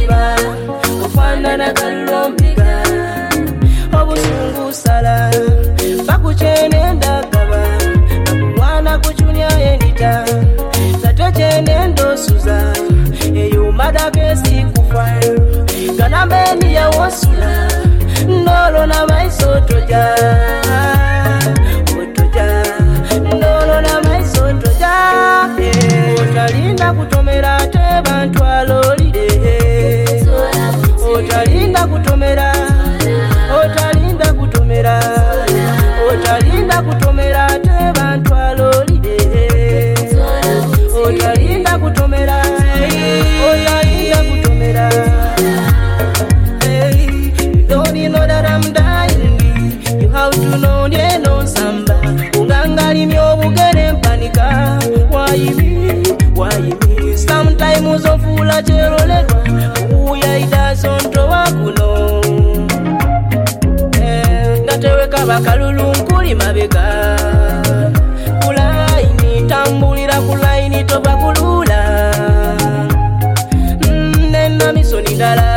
siba ufanana kalombiga obusungu sala bakuchene ndagaba bakwana kuchunya endita satwechene ndosuza eyo madagesi kufa ganambeni ya wosula ndolo na maiso toja ndolo na maiso toja otalinda kutomera te bantu alolide otalinda kutomera otalinda kutomera otalinda kutomera te bantu alolide otalinda kutomera otalinda kutomera. Don't you know that I'm dying? You have to know they know samba ungangali myo bugere panika. Why me sometimes uzofula cheroledwa uya idasonto wakuno ngateweka bakalulu nkuli mabega kulaini tambulira kulaini toba kulula nena misoni dala